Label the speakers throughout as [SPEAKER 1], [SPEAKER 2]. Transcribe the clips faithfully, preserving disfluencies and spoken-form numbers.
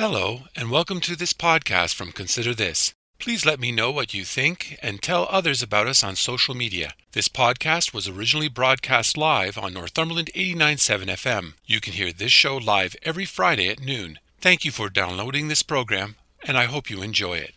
[SPEAKER 1] Hello, and welcome to this podcast from Consider This. Please let me know what you think and tell others about us on social media. This podcast was originally broadcast live on Northumberland eighty-nine point seven F M. You can hear this show live every Friday at noon. Thank you for downloading this program, and I hope you enjoy it.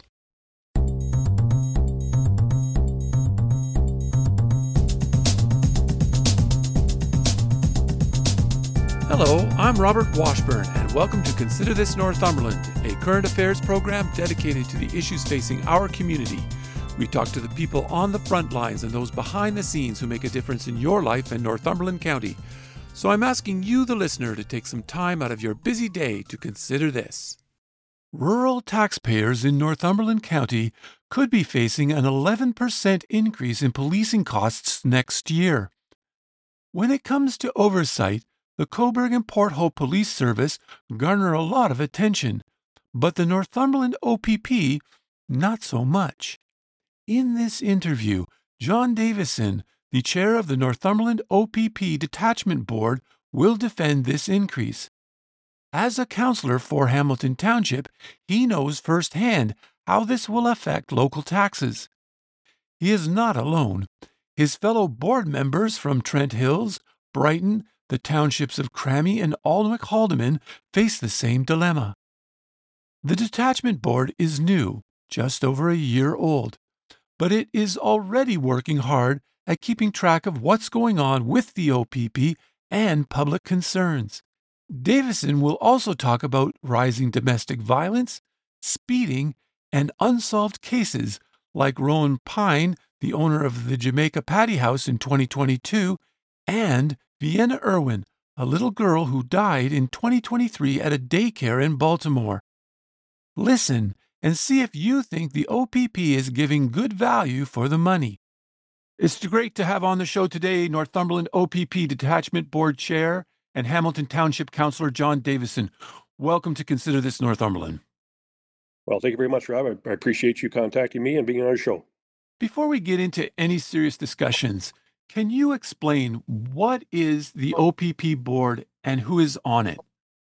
[SPEAKER 1] Hello, I'm Robert Washburn, and welcome to Consider This Northumberland, a current affairs program dedicated to the issues facing our community. We talk to the people on the front lines and those behind the scenes who make a difference in your life in Northumberland County. So I'm asking you, the listener, to take some time out of your busy day to consider this. Rural taxpayers in Northumberland County could be facing an eleven percent increase in policing costs next year. When it comes to oversight, the Cobourg and Port Hope Police Service garner a lot of attention, but the Northumberland O P P, not so much. In this interview, John Davison, the chair of the Northumberland O P P Detachment Board, will defend this increase. As a councillor for Hamilton Township, he knows firsthand how this will affect local taxes. He is not alone. His fellow board members from Trent Hills, Brighton, the townships of Crammy and Alnwick Haldeman face the same dilemma. The Detachment Board is new, just over a year old, but it is already working hard at keeping track of what's going on with the O P P and public concerns. Davison will also talk about rising domestic violence, speeding, and unsolved cases like Rowan Pine, the owner of the Jamaica Patty House in twenty twenty-two, and Vienna Irwin, a little girl who died in twenty twenty-three at a daycare in Baltimore. Listen and see if you think the O P P is giving good value for the money. It's great to have on the show today Northumberland O P P Detachment Board Chair and Hamilton Township Councillor John Davison. Welcome to Consider This Northumberland.
[SPEAKER 2] Well, thank you very much, Rob. I appreciate you contacting me and being on our show.
[SPEAKER 1] Before we get into any serious discussions, can you explain what is the O P P board and who is on it?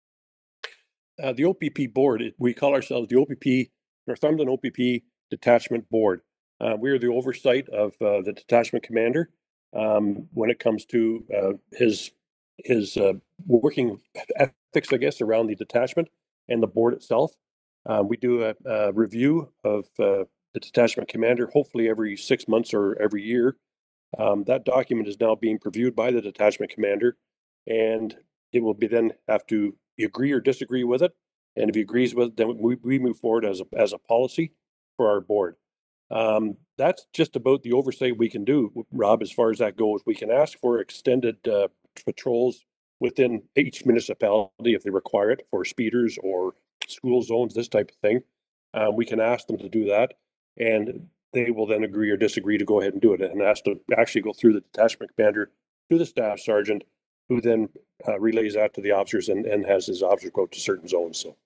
[SPEAKER 2] Uh, the O P P board, we call ourselves the O P P, Northumberland O P P Detachment Board. Uh, we are the oversight of uh, the detachment commander um, when it comes to uh, his his uh, working ethics, I guess, around the detachment and the board itself. Uh, we do a, a review of uh, the detachment commander, hopefully every six months or every year. Um, that document is now being reviewed by the detachment commander, and it will be then have to agree or disagree with it. And if he agrees with it, then we, we move forward as a, as a policy for our board. Um, that's just about the oversight we can do, Rob, as far as that goes. We can ask for extended uh, patrols within each municipality if they require it for speeders or school zones, this type of thing. Um, we can ask them to do that. And they will then agree or disagree to go ahead and do it, and has to actually go through the detachment commander to the staff sergeant, who then uh, relays that to the officers and, and has his officers go to certain zones. So,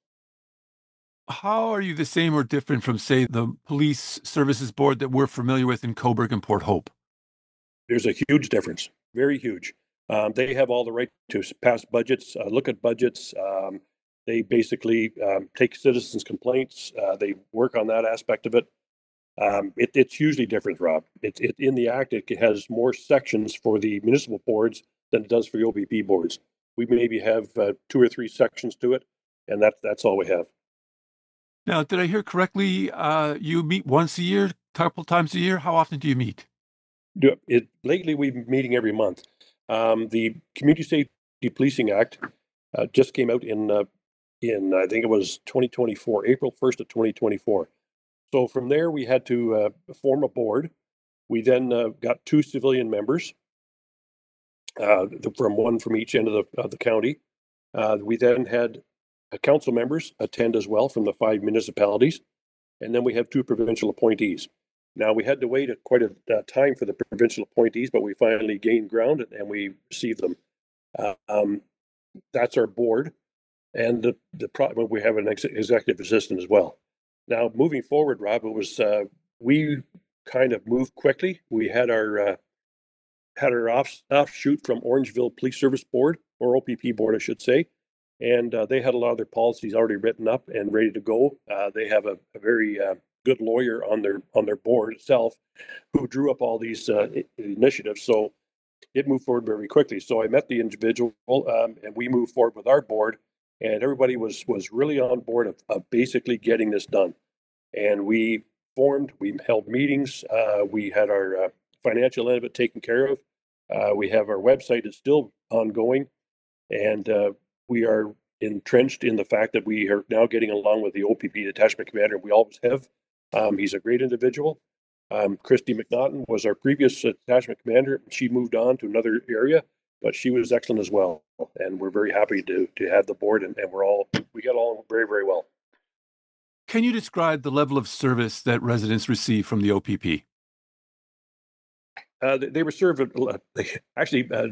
[SPEAKER 1] how are you the same or different from, say, the police services board that we're familiar with in Cobourg and Port Hope?
[SPEAKER 2] There's a huge difference, very huge. Um, they have all the right to pass budgets, uh, look at budgets. Um, they basically um, take citizens' complaints. Uh, they work on that aspect of it. Um, it, it's hugely different, Rob. It, it, in the Act, it has more sections for the municipal boards than it does for the O P P boards. We maybe have uh, two or three sections to it, and that, that's all we have.
[SPEAKER 1] Now, did I hear correctly? Uh, you meet once a year, a couple times a year? How often do you meet?
[SPEAKER 2] Do it, lately, we've been meeting every month. Um, the Community Safety Policing Act uh, just came out in, uh, in I think it was twenty twenty-four, April first of twenty twenty-four. So from there, we had to uh, form a board. We then uh, got two civilian members, uh, from one from each end of the, of the county. Uh, we then had uh, council members attend as well from the five municipalities. And then we have two provincial appointees. Now, we had to wait a, quite a uh, time for the provincial appointees, but we finally gained ground and we received them. Uh, um, that's our board. And the, the pro- we have an ex- executive assistant as well. Now, moving forward, Rob, it was uh, we kind of moved quickly. We had our uh, had our off, offshoot from Orangeville Police Service Board, or O P P Board, I should say. and uh, they had a lot of their policies already written up and ready to go. Uh, they have a, a very uh, good lawyer on their on their board itself who drew up all these uh, initiatives. So it moved forward very quickly. So I met the individual, um, and we moved forward with our board, and everybody was was really on board of, of basically getting this done. And we formed, we held meetings, uh, we had our uh, financial end of it taken care of. Uh, we have our website is still ongoing, and uh, we are entrenched in the fact that we are now getting along with the O P P detachment commander. We always have. Um, he's a great individual. Um, Christy McNaughton was our previous uh, detachment commander. She moved on to another area, but she was excellent as well. And we're very happy to to have the board, and, and we're all we got along very very well.
[SPEAKER 1] Can you describe the level of service that residents receive from the O P P?
[SPEAKER 2] Uh, they, they receive they actually uh,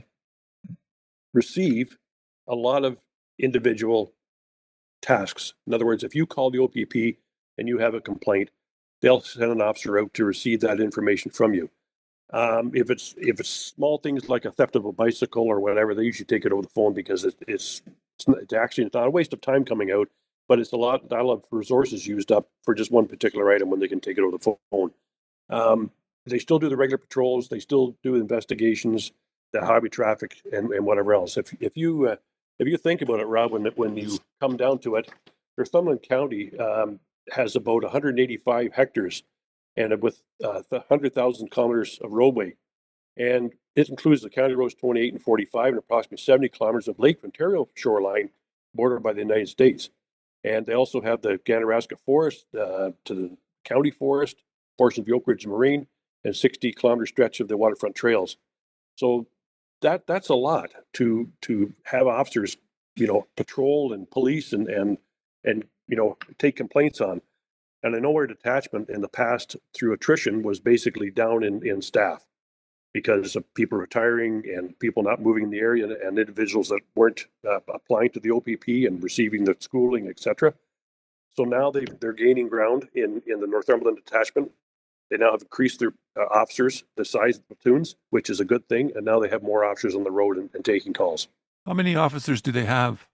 [SPEAKER 2] receive a lot of individual tasks. In other words, if you call the O P P and you have a complaint, they'll send an officer out to receive that information from you. Um, if it's if it's small things like a theft of a bicycle or whatever, they usually take it over the phone because it, it's it's actually it's not a waste of time coming out, but it's a lot, a lot of resources used up for just one particular item when they can take it over the phone. Um, they still do the regular patrols. They still do investigations, the highway traffic, and, and whatever else. If if you uh, if you think about it, Rob, when when you come down to it, Northumberland County um, has about one hundred eighty-five hectares, and with uh, one hundred thousand kilometers of roadway, and it includes the county roads twenty-eight and forty-five, and approximately seventy kilometers of Lake Ontario shoreline bordered by the United States. And they also have the Ganaraska Forest uh, to the county forest, portion of the Oak Ridge Marine, and sixty kilometer stretch of the waterfront trails. So that that's a lot to to have officers, you know, patrol and police and and and you know take complaints on. And I know our detachment in the past through attrition was basically down in in staff because of people retiring and people not moving in the area and individuals that weren't uh, applying to the O P P and receiving the schooling, et cetera. So now they they're gaining ground in in the Northumberland detachment. They now have increased their uh, officers, the size of the platoons, which is a good thing. And now they have more officers on the road and, and taking calls.
[SPEAKER 1] How many officers do they have?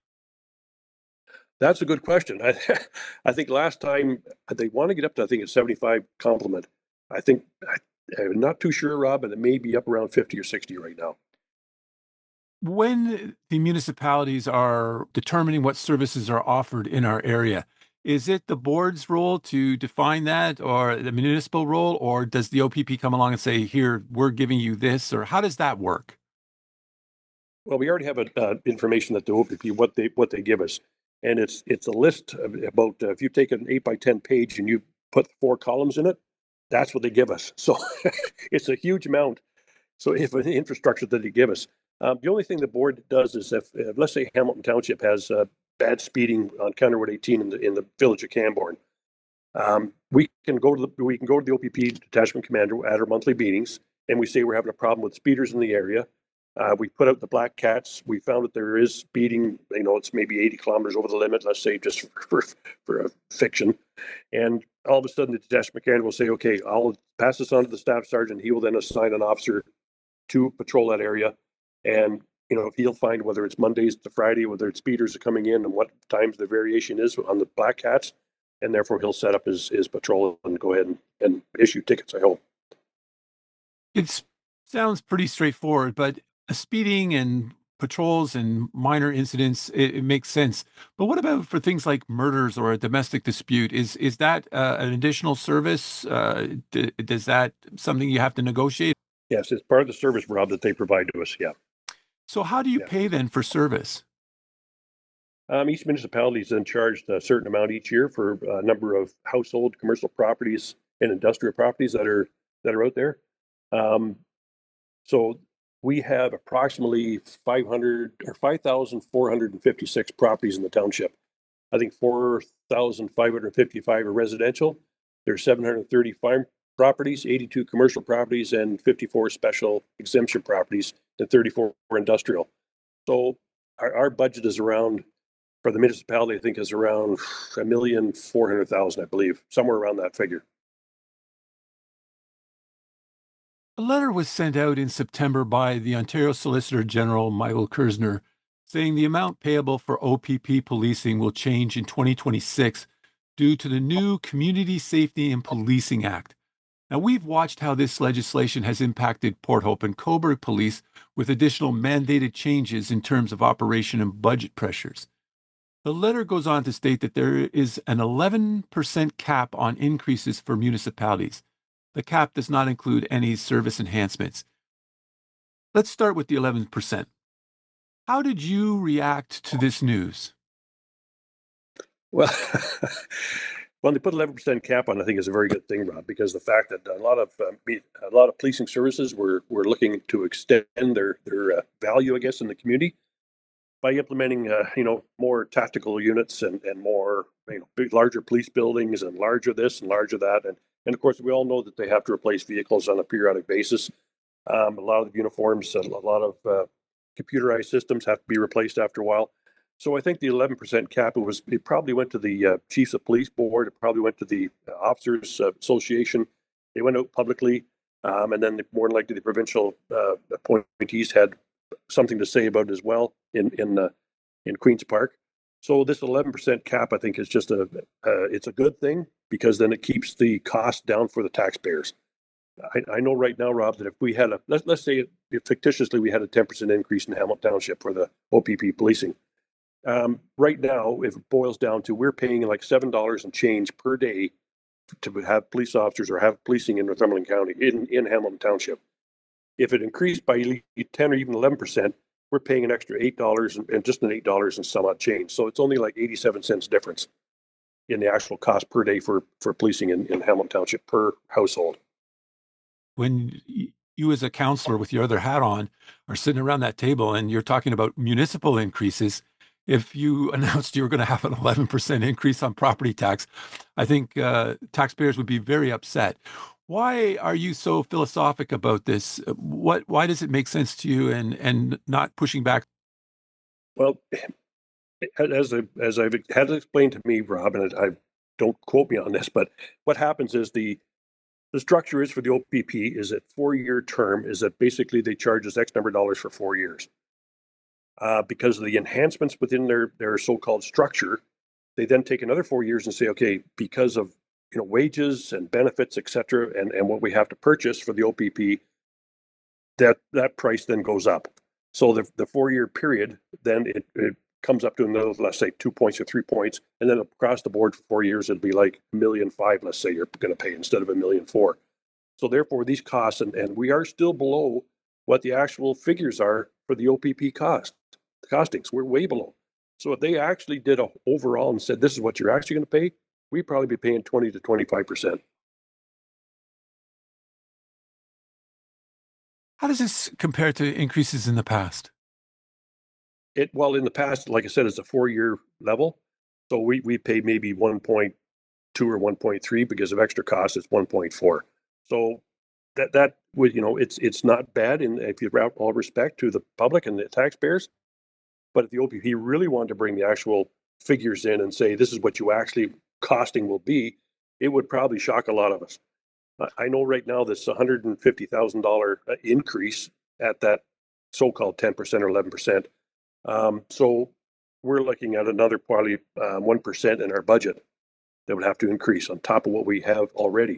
[SPEAKER 2] That's a good question. I, I think last time they want to get up to, I think it's seventy-five complement. I think, I, I'm not too sure, Rob, but it may be up around fifty or sixty right now.
[SPEAKER 1] When the municipalities are determining what services are offered in our area, is it the board's role to define that or the municipal role, or does the O P P come along and say, here, we're giving you this, or how does that work?
[SPEAKER 2] Well, we already have a, uh, information that the O P P, what they what they give us. And it's it's a list of about, uh, if you take an eight by ten page and you put four columns in it, that's what they give us. So it's a huge amount. So if an infrastructure that they give us, um, the only thing the board does is if, if let's say Hamilton Township has uh, bad speeding on County Road eighteen in the in the village of Camborne, um, we can go to the we can go to the O P P detachment commander at our monthly meetings, and we say we're having a problem with speeders in the area. Uh, we put out the black cats. We found that there is speeding. You know, it's maybe eighty kilometers over the limit. Let's say just for for a fiction, and all of a sudden the detachment commander will say, "Okay, I'll pass this on to the staff sergeant. He will then assign an officer to patrol that area, and you know he'll find whether it's Mondays to Friday, whether it's speeders are coming in, and what times the variation is on the black cats, and therefore he'll set up his his patrol and go ahead and, and issue tickets. I hope."
[SPEAKER 1] It sounds pretty straightforward, but speeding and patrols and minor incidents, it, it makes sense. But what about for things like murders or a domestic dispute? Is is that uh, an additional service? Uh, d- does that something you have to negotiate?
[SPEAKER 2] Yes, it's part of the service, Rob, that they provide to us. Yeah.
[SPEAKER 1] So how do you
[SPEAKER 2] Yeah.
[SPEAKER 1] pay then for service?
[SPEAKER 2] Um, each municipality is then charged a certain amount each year for a number of household, commercial properties, and industrial properties that are that are out there. Um, so we have approximately five hundred or five thousand four hundred fifty-six properties in the township. I think four thousand five hundred fifty-five are residential. There's seven hundred thirty farm properties, eighty-two commercial properties, and fifty-four special exemption properties, and thirty-four industrial. So our, our budget is around, for the municipality, I think is around a million four hundred thousand, I believe, somewhere around that figure.
[SPEAKER 1] A letter was sent out in September by the Ontario Solicitor General, Michael Kersner, saying the amount payable for O P P policing will change in twenty twenty-six due to the new Community Safety and Policing Act. Now, we've watched how this legislation has impacted Port Hope and Cobourg Police with additional mandated changes in terms of operation and budget pressures. The letter goes on to state that there is an eleven percent cap on increases for municipalities. The cap does not include any service enhancements. Let's start with the eleven percent. How did you react to this news?
[SPEAKER 2] Well, when they put eleven percent cap on, I think is a very good thing, Rob, because the fact that a lot of um, a lot of policing services were were looking to extend their their uh, value, I guess, in the community by implementing, uh, you know, more tactical units and, and more, you know, big, larger police buildings and larger this and larger that. And, and of course, we all know that they have to replace vehicles on a periodic basis. Um, a lot of the uniforms, a lot of uh, computerized systems have to be replaced after a while. So I think the eleven percent cap, it was, it probably went to the uh, Chiefs of Police Board. It probably went to the uh, Officers uh, Association. They went out publicly. Um, and then the, more than likely the provincial uh, appointees had something to say about it as well in in uh, in Queens Park. So this eleven percent cap, I think, is just a uh, it's a good thing because then it keeps the cost down for the taxpayers. I, I know right now, Rob, that if we had a let's let's say if fictitiously we had a ten percent increase in Hamilton Township for the O P P policing, um, right now if it boils down to we're paying like seven dollars and change per day to have police officers or have policing in Northumberland County in in Hamilton Township. If it increased by ten or even eleven percent, we're paying an extra eight dollars and, and just an eight dollars and some odd change. So it's only like eighty-seven cents difference in the actual cost per day for, for policing in, in Hamilton Township per household.
[SPEAKER 1] When you as a counselor with your other hat on are sitting around that table and you're talking about municipal increases, if you announced you were going to have an eleven percent increase on property tax, I think uh, taxpayers would be very upset. Why are you so philosophic about this? What, why does it make sense to you and, and not pushing back?
[SPEAKER 2] Well, as I, as I've had it explained to me, Rob, and I don't quote me on this, but what happens is the the structure is for the O P P is a four-year term, is that basically they charge us X number of dollars for four years. Uh, because of the enhancements within their, their so-called structure, they then take another four years and say, okay, because of you know, wages and benefits, et cetera, and, and what we have to purchase for the O P P, that that price then goes up. So the, the four-year period, then it, it comes up to another, let's say, two points or three points, and then across the board for four years, it'd be like a million five, let's say, you're going to pay instead of a million four. So therefore, these costs, and, and we are still below what the actual figures are for the O P P cost, the costings. We're way below. So if they actually did a overall and said, this is what you're actually going to pay, we'd probably be paying twenty to twenty-five percent.
[SPEAKER 1] How does this compare to increases in the past?
[SPEAKER 2] It well, in the past, like I said, it's a four-year level. So we, we pay maybe one point two or one point three because of extra costs, it's one point four. So that that would, you know, it's it's not bad in if you wrap all respect to the public and the taxpayers. But if the O P P really wanted to bring the actual figures in and say this is what you actually costing will be, it would probably shock a lot of us. I know right now this one hundred fifty thousand dollars increase at that so-called ten percent or eleven percent. Um, so we're looking at another probably um, one percent in our budget that would have to increase on top of what we have already.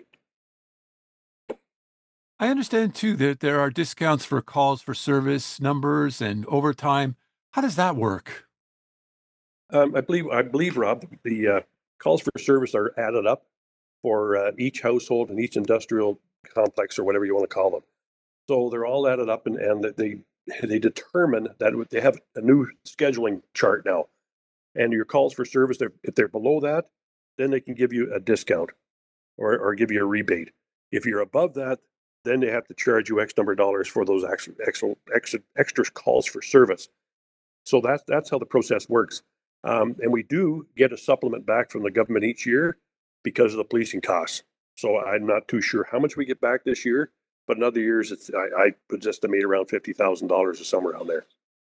[SPEAKER 1] I understand too that there are discounts for calls for service numbers and overtime. How does that work?
[SPEAKER 2] Um, I believe, I believe, Rob, the uh, calls for service are added up for uh, each household and each industrial complex or whatever you want to call them. So they're all added up, and, and they they determine that they have a new scheduling chart now. And your calls for service, if they're below that, then they can give you a discount or, or give you a rebate. If you're above that, then they have to charge you X number of dollars for those extra, extra, extra, extra calls for service. So that's, that's how the process works. Um, and we do get a supplement back from the government each year because of the policing costs. So I'm not too sure how much we get back this year, but in other years, it's, I, I would estimate around fifty thousand dollars or somewhere around there.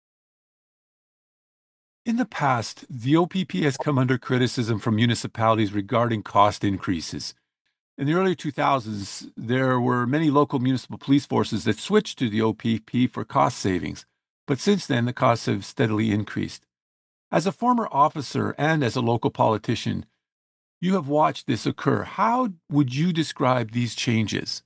[SPEAKER 1] In the past, the O P P has come under criticism from municipalities regarding cost increases. In the early two thousands, there were many local municipal police forces that switched to the O P P for cost savings. but since then the costs have steadily increased. As a former officer and as a local politician, you have watched this occur. How would you describe these changes?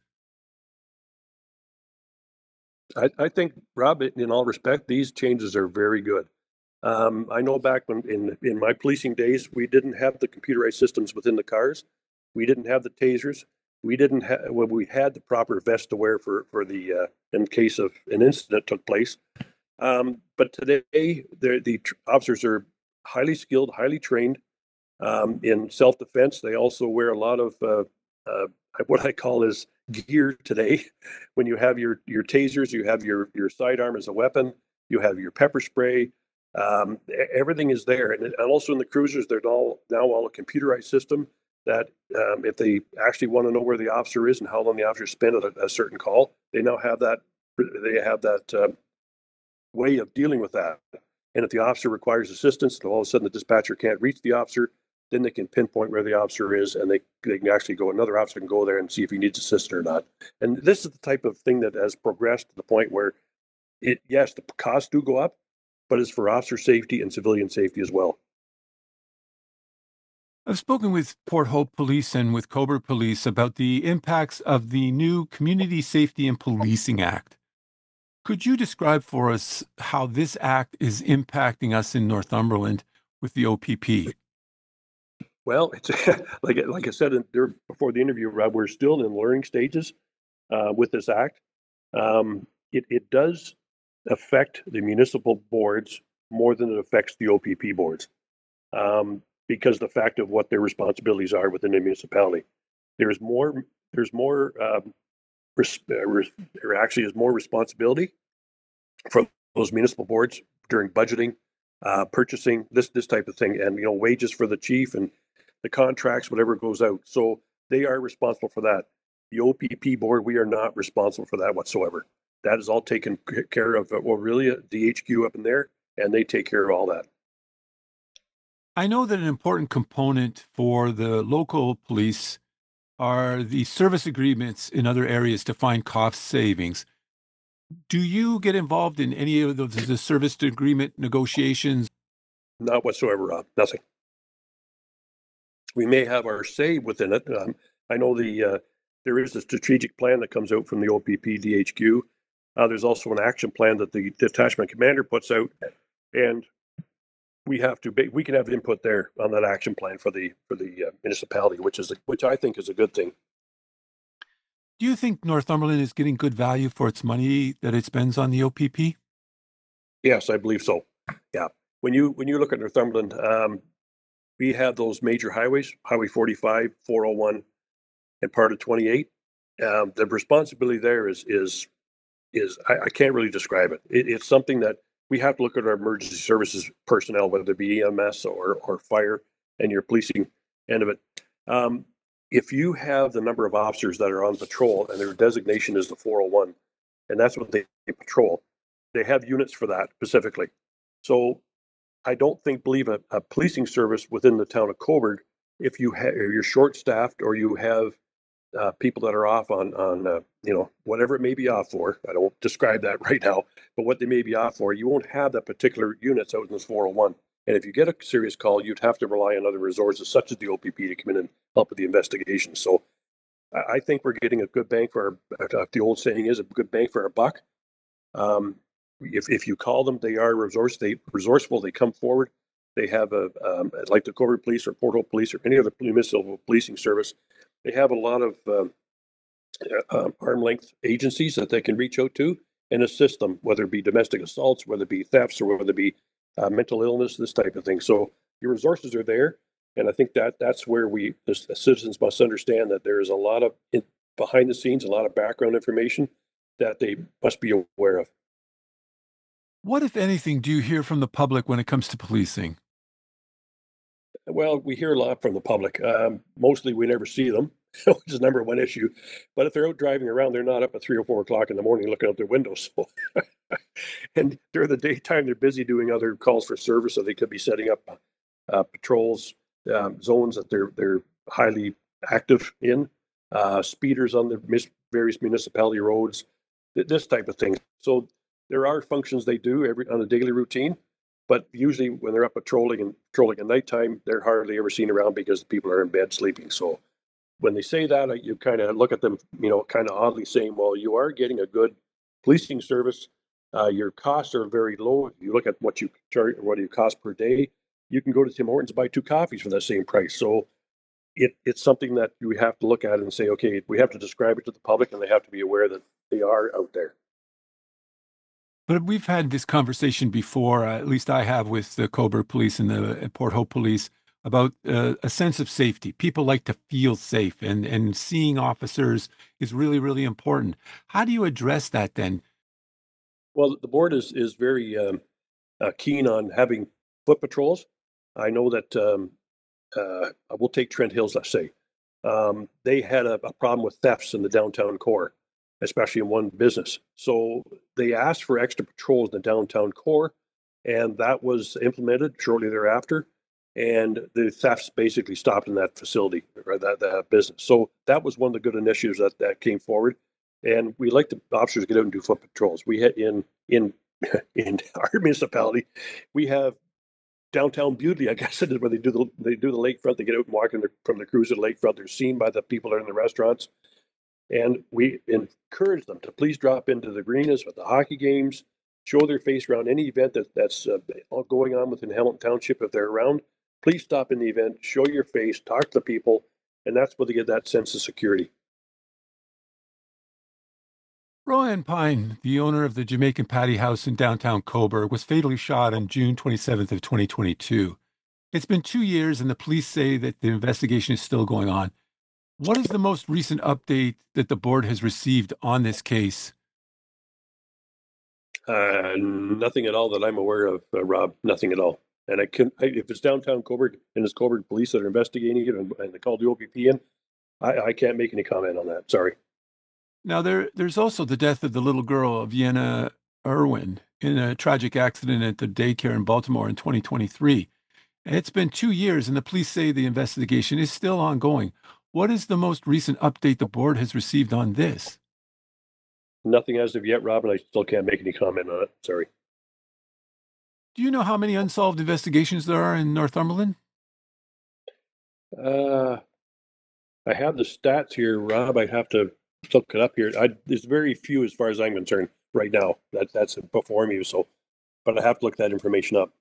[SPEAKER 2] I, I think, Rob, in all respect, these changes are very good. Um, I know back when in in my policing days, we didn't have the computerized systems within the cars. We didn't have the tasers. We didn't have well, we had the proper vest to wear for for the uh, in case of an incident took place. Um, but today, the the tr- officers are highly skilled, highly trained um, in self defense. They also wear a lot of uh, uh, what I call is gear today. When you have your your tasers, you have your your sidearm as a weapon. You have your pepper spray. Um, e- everything is there, and, and also in the cruisers, they're all now all a computerized system that um, if they actually want to know where the officer is and how long the officer spent at a, a certain call, they now have that. They have that uh, way of dealing with that. And if the officer requires assistance, and all of a sudden the dispatcher can't reach the officer, then they can pinpoint where the officer is, and they they can actually go. Another officer can go there and see if he needs assistance or not. And this is the type of thing that has progressed to the point where it yes, the costs do go up, but it's for officer safety and civilian safety as well.
[SPEAKER 1] I've spoken with Port Hope Police and with Cobourg Police about the impacts of the new Community Safety and Policing Act. Could you describe for us how this act is impacting us in Northumberland with the O P P?
[SPEAKER 2] Well, it's like like I said in, there before the interview, Rob, we're still in learning stages uh, with this act. Um, it, it does affect the municipal boards more than it affects the O P P boards um, because the fact of what their responsibilities are within the municipality. There's more. There's more. Um, res- uh, res- there actually is more responsibility from those municipal boards during budgeting, uh, purchasing, this this type of thing, and you know wages for the chief and the contracts, whatever goes out. So they are responsible for that. The O P P board, we are not responsible for that whatsoever. That is all taken care of. Well, really, uh, D H Q up in there, and they take care of all that.
[SPEAKER 1] I know that an important component for the local police are the service agreements in other areas to find cost savings. Do you get involved in any of those the service agreement negotiations?
[SPEAKER 2] Not whatsoever, Rob. Nothing. We may have our say within it. Um, I know the uh, there is a strategic plan that comes out from the O P P D H Q. Uh, there's also an action plan that the detachment commander puts out, and we have to we can have input there on that action plan for the for the uh, municipality, which is a, which I think is a good thing.
[SPEAKER 1] Do you think Northumberland is getting good value for its money that it spends on the O P P?
[SPEAKER 2] Yes, I believe so. Yeah, when you when you look at Northumberland, um, we have those major highways: Highway forty-five, four oh one, and part of twenty-eight. Um, the responsibility there is is is I, I can't really describe it. it. It's something that we have to look at our emergency services personnel, whether it be E M S or or fire, and your policing end of it. Um, if you have the number of officers that are on patrol and their designation is the four oh one, and that's what they patrol, they have units for that specifically. So I don't think believe a, a policing service within the town of Cobourg, if you have you're short staffed or you have uh, people that are off on on uh, you know whatever it may be off for. I don't describe that right now, but what they may be off for, you won't have that particular units out in this four oh one. And if you get a serious call, you'd have to rely on other resources such as the O P P to come in and help with the investigation. So I, I think we're getting a good bang for our. Uh, the old saying is a good bang for our buck. Um, if if you call them, they are resource they resourceful. They come forward. They have a um, like the Cobourg Police or Port Hope Police or any other municipal policing service. They have a lot of um, uh, arm length agencies that they can reach out to and assist them, whether it be domestic assaults, whether it be thefts, or whether it be uh, mental illness, this type of thing. So your resources are there, and I think that that's where we, as citizens, must understand that there is a lot of in, behind the scenes, a lot of background information that they must be aware of.
[SPEAKER 1] What, if anything, do you hear from the public when it comes to policing?
[SPEAKER 2] Well, we hear a lot from the public. Um, mostly, we never see them, which is the number one issue. But if they're out driving around, they're not up at three or four o'clock in the morning looking out their windows. So and during the daytime, they're busy doing other calls for service, so they could be setting up uh, patrols, um, zones that they're they're highly active in, uh, speeders on the mis- various municipality roads, th- this type of thing. So there are functions they do every on a daily routine, but usually when they're up patrolling and patrolling at nighttime, they're hardly ever seen around because the people are in bed sleeping. So when they say that, you kind of look at them, you know, kind of oddly saying, well, you are getting a good policing service. Uh, your costs are very low. If you look at what you charge, what you cost per day, you can go to Tim Hortons and buy two coffees for that same price. So it, it's something that we have to look at and say, okay, we have to describe it to the public and they have to be aware that they are out there.
[SPEAKER 1] But we've had this conversation before, uh, at least I have with the Cobourg Police and the Port Hope Police, about uh, a sense of safety. People like to feel safe, and, and seeing officers is really, really important. How do you address that then?
[SPEAKER 2] Well, the board is is very um, uh, keen on having foot patrols. I know that um, uh, we'll take Trent Hills, let's say. Um, they had a, a problem with thefts in the downtown core, especially in one business. So they asked for extra patrols in the downtown core, and that was implemented shortly thereafter. And the thefts basically stopped in that facility or that, that business. So that was one of the good initiatives that, that came forward. And we like the officers to get out and do foot patrols. We had in in in our municipality, we have downtown beauty, I guess it is, where they do the they do the lakefront. They get out and walk in the, from the cruise at the lakefront. They're seen by the people that are in the restaurants, and we encourage them to please drop into the arenas with the hockey games, show their face around any event that, that's uh, going on within Hamilton Township. If they're around, please stop in the event, show your face, talk to the people, and that's where they get that sense of security.
[SPEAKER 1] Rohan Pine, the owner of the Jamaican Patty House in downtown Cobourg, was fatally shot on June twenty-seventh of twenty twenty-two. It's been two years, and the police say that the investigation is still going on. What is the most recent update that the board has received on this case?
[SPEAKER 2] Uh, nothing at all that I'm aware of, uh, Rob. Nothing at all. And I can, I, if it's downtown Cobourg and it's Cobourg police that are investigating it and, and they call the O P P in, I, I can't make any comment on that. Sorry.
[SPEAKER 1] Now, there, there's also the death of the little girl, Vienna Irwin, in a tragic accident at the daycare in Baltimore in twenty twenty-three. And it's been two years, and the police say the investigation is still ongoing. What is the most recent update the board has received on this?
[SPEAKER 2] Nothing as of yet, Rob, and I still can't make any comment on it. Sorry.
[SPEAKER 1] Do you know how many unsolved investigations there are in Northumberland?
[SPEAKER 2] Uh, I have the stats here, Rob. I have to look it up here. I, there's very few as far as I'm concerned right now. That that's before me. So, but I have to look that information up.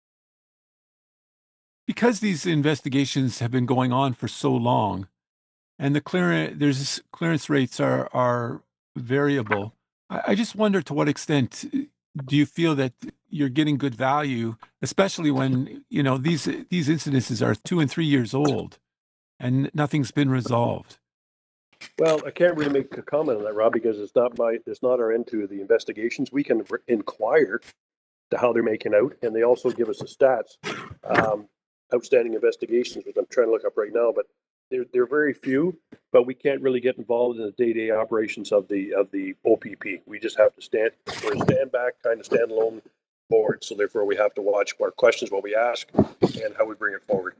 [SPEAKER 1] Because these investigations have been going on for so long, and the clearance there's clearance rates are are variable. I, I just wonder to what extent uh, do you feel that you're getting good value, especially when you know these these incidences are two and three years old and nothing's been resolved.
[SPEAKER 2] Well, I can't really make a comment on that, Rob, because it's not my it's not our end to the investigations. We can re- inquire to how they're making out, and they also give us the stats. Um, outstanding investigations, which I'm trying to look up right now, but they're they're very few. But we can't really get involved in the day-to-day operations of the of the O P P. We just have to stand we're a stand back, kind of standalone board. So therefore, we have to watch our questions, what we ask, and how we bring it forward.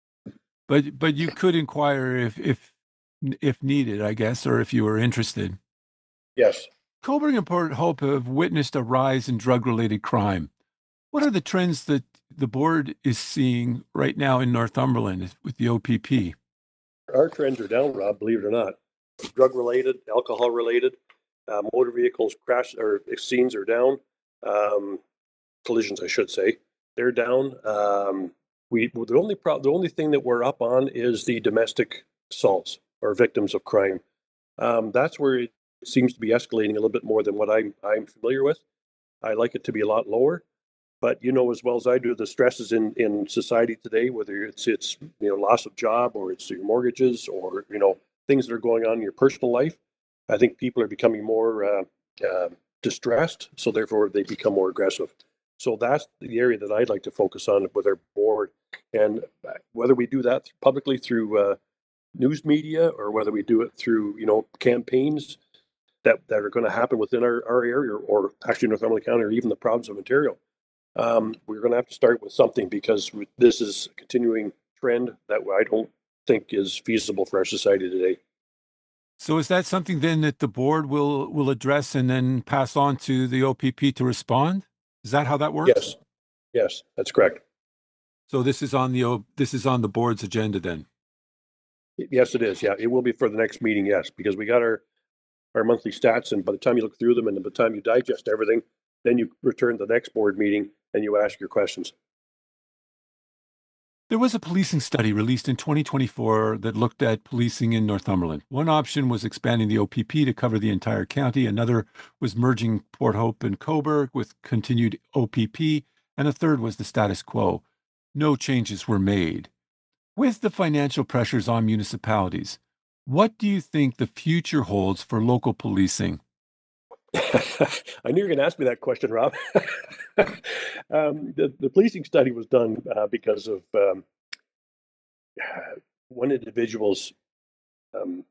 [SPEAKER 1] But but you could inquire if if if needed, I guess, or if you were interested.
[SPEAKER 2] Yes.
[SPEAKER 1] Cobourg and Port Hope have witnessed a rise in drug-related crime. What are the trends that the board is seeing right now in Northumberland with the O P P?
[SPEAKER 2] Our trends are down, Rob, believe it or not. Drug related, alcohol related, uh, motor vehicles crash or scenes are down. Um, collisions, I should say, they're down. Um, we the only pro- the only thing that we're up on is the domestic assaults or victims of crime. Um, that's where it seems to be escalating a little bit more than what I'm I'm familiar with. I like it to be a lot lower. But you know as well as I do the stresses in, in society today, whether it's it's you know loss of job or it's your mortgages or you know things that are going on in your personal life. I think people are becoming more uh, uh, distressed, so therefore they become more aggressive. So that's the area that I'd like to focus on with our board, and whether we do that publicly through uh, news media or whether we do it through you know campaigns that, that are going to happen within our, our area or actually Northumberland County or even the province of Ontario. Um, we're going to have to start with something because this is a continuing trend that I don't think is feasible for our society today.
[SPEAKER 1] So is that something then that the board will will address and then pass on to the O P P to respond? Is that how that works?
[SPEAKER 2] Yes, yes, that's correct.
[SPEAKER 1] So this is on the O- this is on the board's agenda then.
[SPEAKER 2] Yes, it is. Yeah, it will be for the next meeting. Yes, because we got our our monthly stats, and by the time you look through them and by the time you digest everything, then you return to the next board meeting and you ask your questions.
[SPEAKER 1] There was a policing study released in twenty twenty-four that looked at policing in Northumberland. One option was expanding the O P P to cover the entire county. Another was merging Port Hope and Cobourg with continued O P P. And a third was the status quo. No changes were made. With the financial pressures on municipalities, what do you think the future holds for local policing?
[SPEAKER 2] I knew you were going to ask me that question, Rob. um, the, the policing study was done uh, because of um, one individual's, um,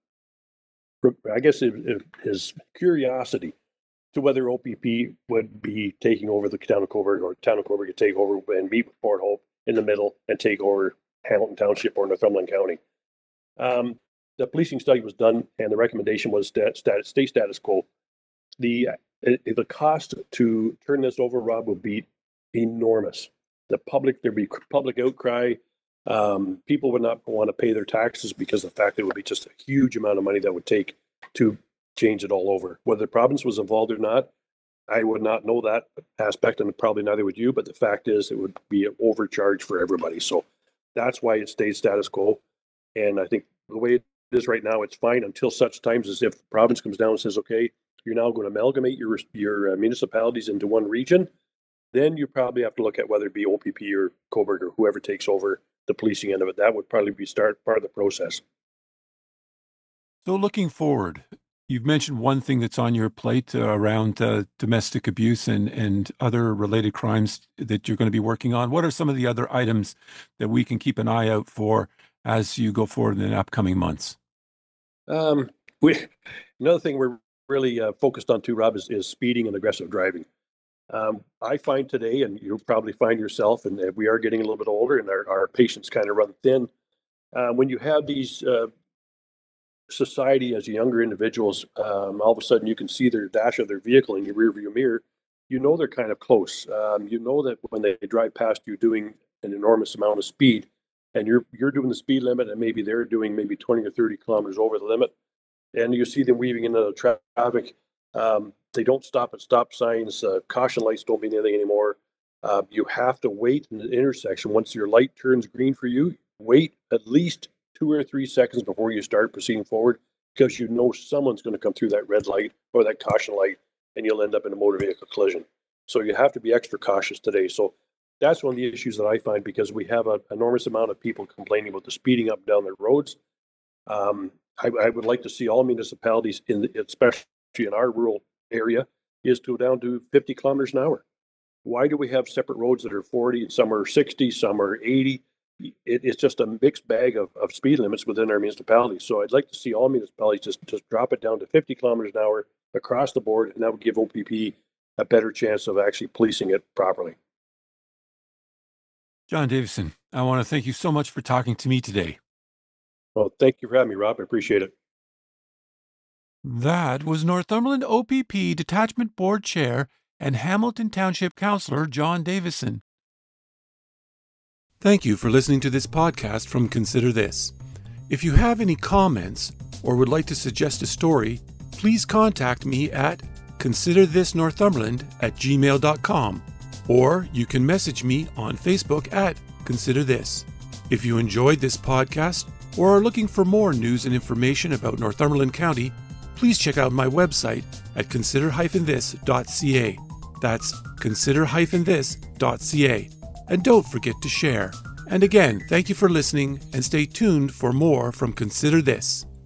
[SPEAKER 2] I guess, it, it, his curiosity to whether O P P would be taking over the town of Cobourg, or town of Cobourg could take over and meet with Port Hope in the middle and take over Hamilton Township or Northumberland County. Um, the policing study was done, and the recommendation was that stat, stay status quo. The the cost to turn this over, Rob, would be enormous. The public, there'd be public outcry. Um, people would not want to pay their taxes because of the fact that it would be just a huge amount of money that would take to change it all over. Whether the province was involved or not, I would not know that aspect, and probably neither would you. But the fact is, it would be an overcharge for everybody. So that's why it stays status quo. And I think the way it is right now, it's fine until such times as if the province comes down and says, okay, you're now going to amalgamate your your uh, municipalities into one region, then you probably have to look at whether it be O P P or Cobourg or whoever takes over the policing end of it. That would probably be start part of the process.
[SPEAKER 1] So looking forward, you've mentioned one thing that's on your plate uh, around uh, domestic abuse and, and other related crimes that you're going to be working on. What are some of the other items that we can keep an eye out for as you go forward in the upcoming months?
[SPEAKER 2] Um, we another thing we're really uh, focused on too, Rob, is, is speeding and aggressive driving. Um, I find today, and you'll probably find yourself, and we are getting a little bit older, and our, our patience kind of run thin. Uh, when you have these uh, society as younger individuals, um, all of a sudden you can see their dash of their vehicle in your rearview mirror. You know they're kind of close. Um, you know that when they drive past you doing an enormous amount of speed, and you're you're doing the speed limit, and maybe they're doing maybe twenty or thirty kilometers over the limit, and you see them weaving into the tra- traffic. Um, they don't stop at stop signs. Uh, caution lights don't mean anything anymore. Uh, you have to wait in the intersection. Once your light turns green for you, wait at least two or three seconds before you start proceeding forward, because you know someone's going to come through that red light or that caution light, and you'll end up in a motor vehicle collision. So you have to be extra cautious today. So that's one of the issues that I find, because we have an enormous amount of people complaining about the speeding up and down the roads. Um, I, I would like to see all municipalities, in the, especially in our rural area, is to go down to fifty kilometers an hour. Why do we have separate roads that are forty, and some are sixty, some are eighty? It, it's just a mixed bag of, of speed limits within our municipalities. So I'd like to see all municipalities just, just drop it down to fifty kilometers an hour across the board, and that would give O P P a better chance of actually policing it properly.
[SPEAKER 1] John Davison, I want to thank you so much for talking to me today.
[SPEAKER 2] Well, thank you for having me, Rob. I appreciate it.
[SPEAKER 1] That was Northumberland O P P Detachment Board Chair and Hamilton Township Councillor John Davison. Thank you for listening to this podcast from Consider This. If you have any comments or would like to suggest a story, please contact me at considerthisnorthumberland at gmail dot com, or you can message me on Facebook at Consider This. If you enjoyed this podcast or are looking for more news and information about Northumberland County, please check out my website at consider dash this dot c a. That's consider dash this dot c a. And don't forget to share. And again, thank you for listening, and stay tuned for more from Consider This.